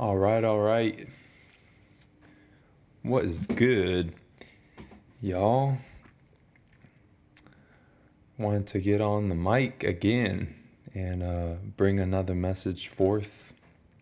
All right, all right. What is good, y'all? Wanted to get on the mic again and bring another message forth.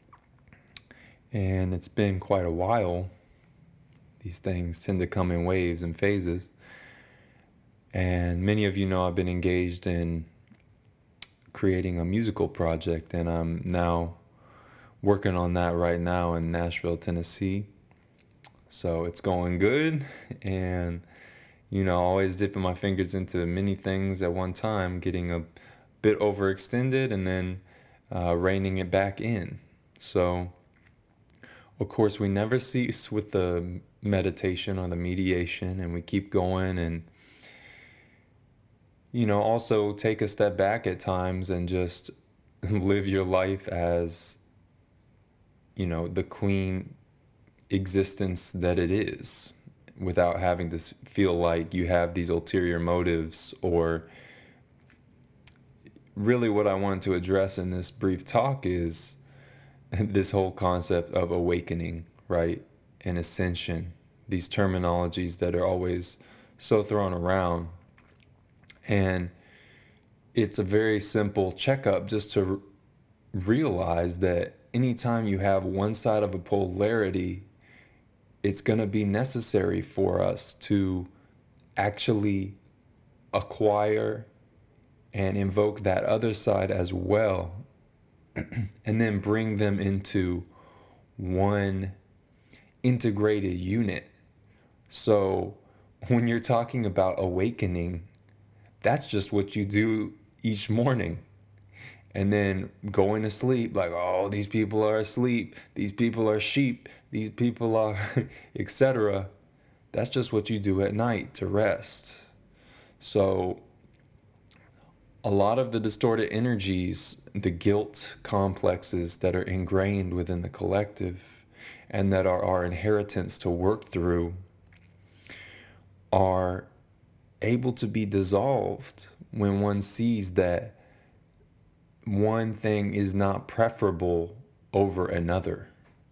And it's been quite a while. These things tend to come in waves and phases. And many of you know I've been engaged in creating a musical project, and I'm now working on that right now in Nashville, Tennessee. So it's going good, and always dipping my fingers into many things at one time, getting a bit overextended and then reining it back in. So, of course, we never cease with the meditation or the mediation, and we keep going and, also take a step back at times and just live your life as, the clean existence that it is, without having to feel like you have these ulterior motives. Or really what I wanted to address in this brief talk is this whole concept of awakening, right? And ascension, these terminologies that are always so thrown around. And it's a very simple checkup just to realize that anytime you have one side of a polarity, it's going to be necessary for us to actually acquire and invoke that other side as well, and then bring them into one integrated unit. So when you're talking about awakening, that's just what you do each morning. And then going to sleep, like, oh, these people are asleep, these people are sheep, these people are, etc. That's just what you do at night to rest. So a lot of the distorted energies, the guilt complexes that are ingrained within the collective and that are our inheritance to work through, are able to be dissolved when one sees that one thing is not preferable over another,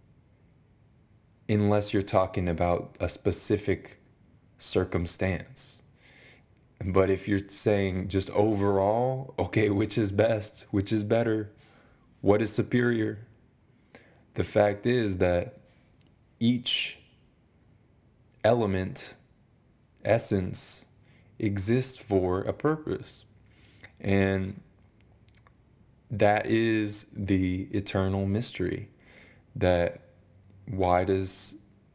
unless you're talking about a specific circumstance. But if you're saying just overall, okay, which is best, which is better, what is superior? The fact is that each element, essence, exists for a purpose. And that is the eternal mystery. That why does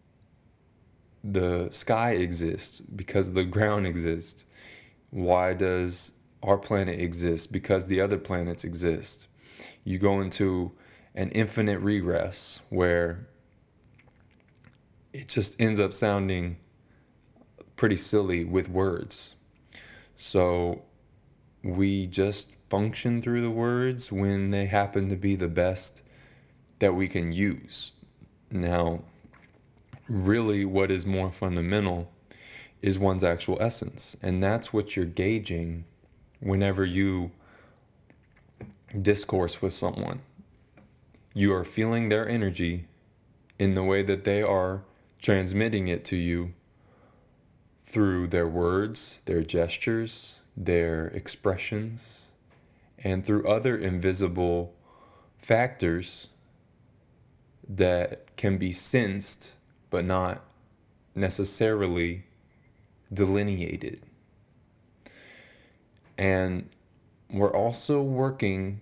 the sky exist? Because the ground exists. Why does our planet exist? Because the other planets exist. You go into an infinite regress where it just ends up sounding pretty silly with words. So we just function through the words when they happen to be the best that we can use. Now, really, what is more fundamental is one's actual essence. And that's what you're gauging whenever you discourse with someone. You are feeling their energy in the way that they are transmitting it to you through their words, their gestures, their expressions, and through other invisible factors that can be sensed but not necessarily delineated. And we're also working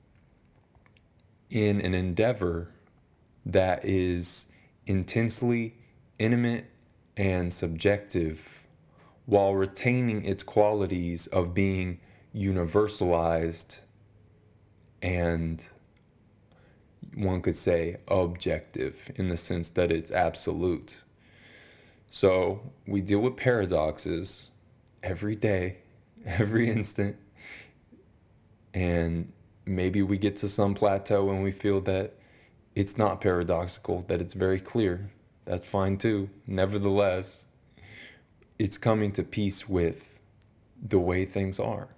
in an endeavor that is intensely intimate and subjective, while retaining its qualities of being universalized and, one could say, objective, in the sense that it's absolute. So we deal with paradoxes every day, every instant, and maybe we get to some plateau and we feel that it's not paradoxical, that it's very clear. That's fine too. Nevertheless, it's coming to peace with the way things are.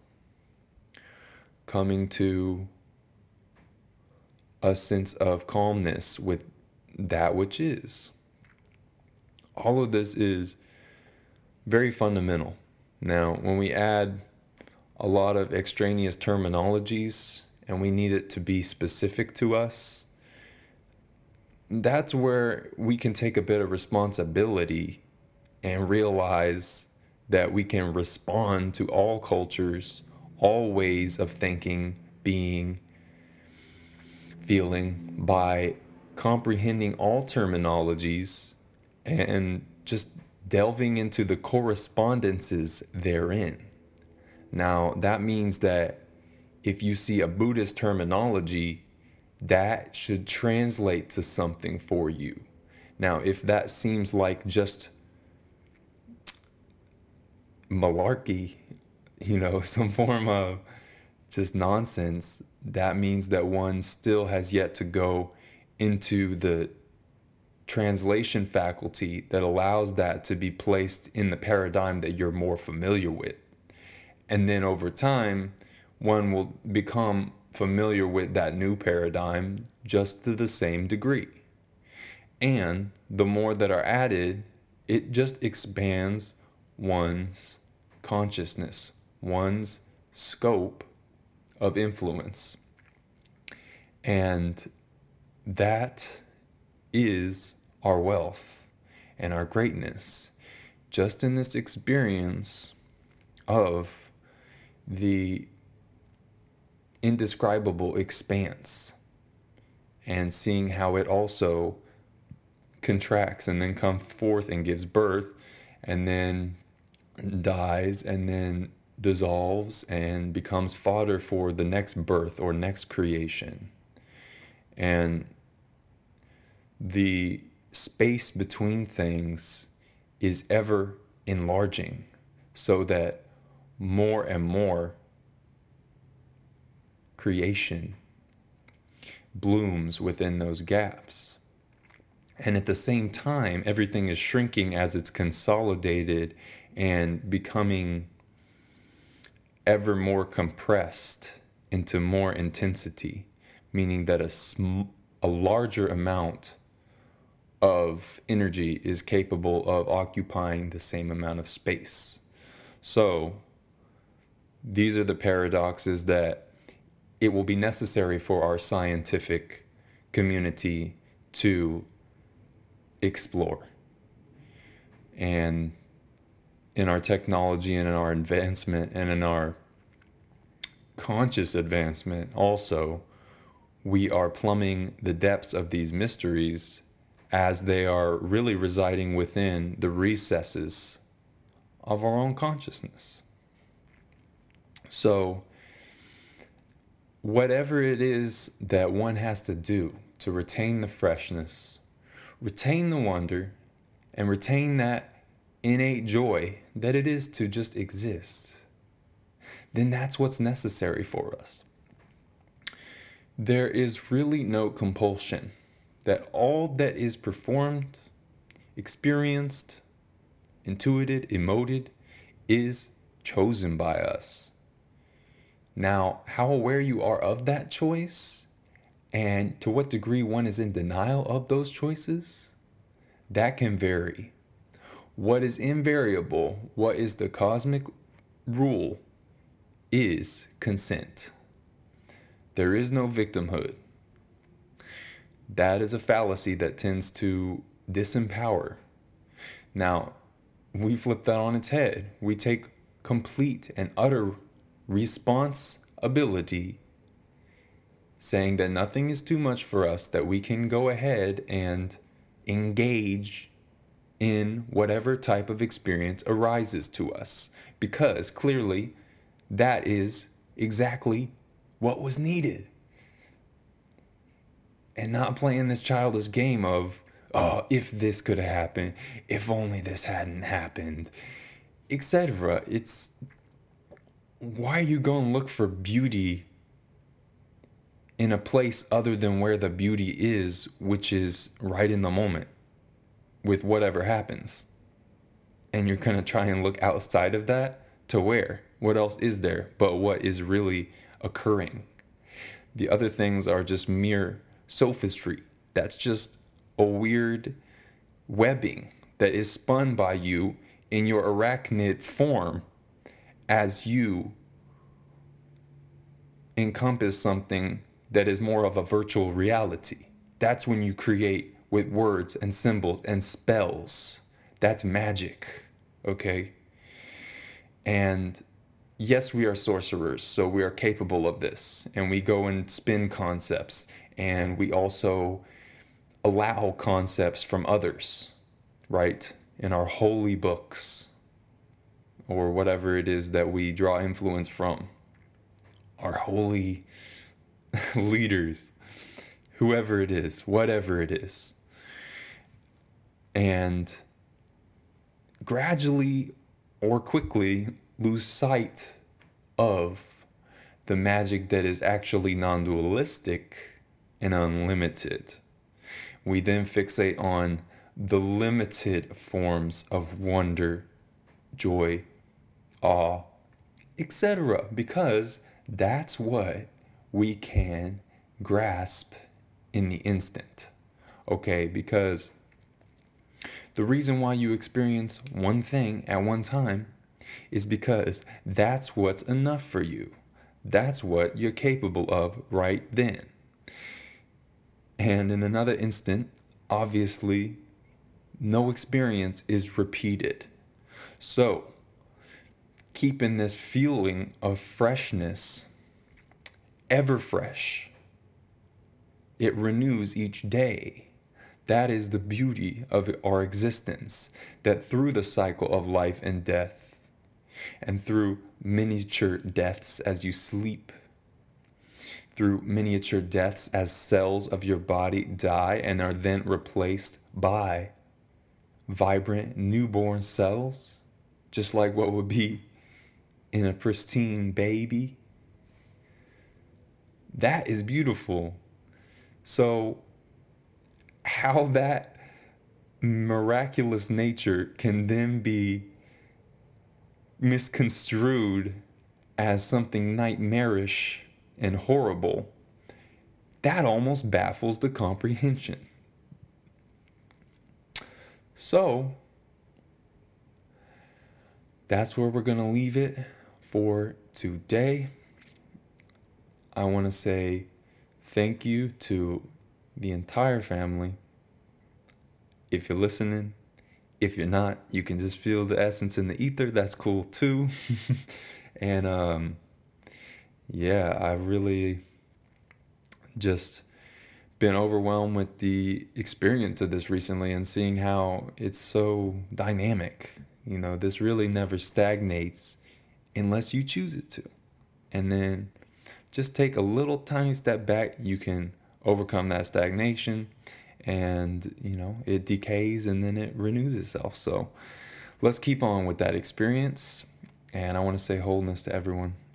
Coming to a sense of calmness with that which is. All of this is very fundamental. Now, when we add a lot of extraneous terminologies and we need it to be specific to us, that's where we can take a bit of responsibility and realize that we can respond to all cultures, all ways of thinking, being, feeling by comprehending all terminologies and just delving into the correspondences therein. Now, that means that if you see a Buddhist terminology, that should translate to something for you. Now, if that seems like just malarkey, some form of just nonsense, that means that one still has yet to go into the translation faculty that allows that to be placed in the paradigm that you're more familiar with. And then over time, one will become familiar with that new paradigm just to the same degree. And the more that are added, it just expands one's consciousness, one's scope of influence. And that is our wealth and our greatness, just in this experience of the indescribable expanse and seeing how it also contracts and then comes forth and gives birth and then dies and then dissolves and becomes fodder for the next birth or next creation. And the space between things is ever enlarging so that more and more creation blooms within those gaps. And at the same time, everything is shrinking as it's consolidated and becoming ever more compressed into more intensity, meaning that a larger amount of energy is capable of occupying the same amount of space. So these are the paradoxes that it will be necessary for our scientific community to explore. And in our technology and in our advancement and in our conscious advancement also, we are plumbing the depths of these mysteries as they are really residing within the recesses of our own consciousness. So, whatever it is that one has to do to retain the freshness, retain the wonder, and retain that innate joy that it is to just exist, then that's what's necessary for us. There is really no compulsion that all that is performed, experienced, intuited, emoted, is chosen by us. Now, how aware you are of that choice and to what degree one is in denial of those choices, that can vary. What is invariable, what is the cosmic rule, is consent. There is no victimhood. That is a fallacy that tends to disempower. Now, we flip that on its head. We take complete and utter responsibility, saying that nothing is too much for us, that we can go ahead and engage in whatever type of experience arises to us, because clearly that is exactly what was needed. And not playing this childish game of, oh, if this could have happened, if only this hadn't happened, etc. It's, why are you going to look for beauty in a place other than where the beauty is, which is right in the moment with whatever happens? And you're going to try and look outside of that to where? What else is there but what is really occurring? The other things are just mere sophistry. That's just a weird webbing that is spun by you in your arachnid form as you encompass something that is more of a virtual reality. That's when you create with words and symbols and spells. That's magic, okay? And yes, we are sorcerers, so we are capable of this. And we go and spin concepts, and we also allow concepts from others, right? In our holy books, or whatever it is that we draw influence from. Our holy leaders, whoever it is, whatever it is. And gradually or quickly lose sight of the magic that is actually non-dualistic and unlimited. We then fixate on the limited forms of wonder, joy, awe, etc., because that's what we can grasp in the instant. Okay, because the reason why you experience one thing at one time is because that's what's enough for you. That's what you're capable of right then. And in another instant, obviously, no experience is repeated. So, keeping this feeling of freshness ever fresh, it renews each day. That is the beauty of our existence, that through the cycle of life and death, and through miniature deaths as you sleep, through miniature deaths as cells of your body die and are then replaced by vibrant newborn cells, just like what would be in a pristine baby. That is beautiful. So, how that miraculous nature can then be misconstrued as something nightmarish and horrible, that almost baffles the comprehension. So, that's where we're going to leave it for today. I want to say thank you to the entire family. If you're listening, if you're not, you can just feel the essence in the ether. That's cool too. And yeah, I really just been overwhelmed with the experience of this recently and seeing how it's so dynamic. You know, this really never stagnates unless you choose it to. And then just take a little tiny step back, you can overcome that stagnation, and you know, it decays and then it renews itself. So let's keep on with that experience, and I want to say wholeness to everyone.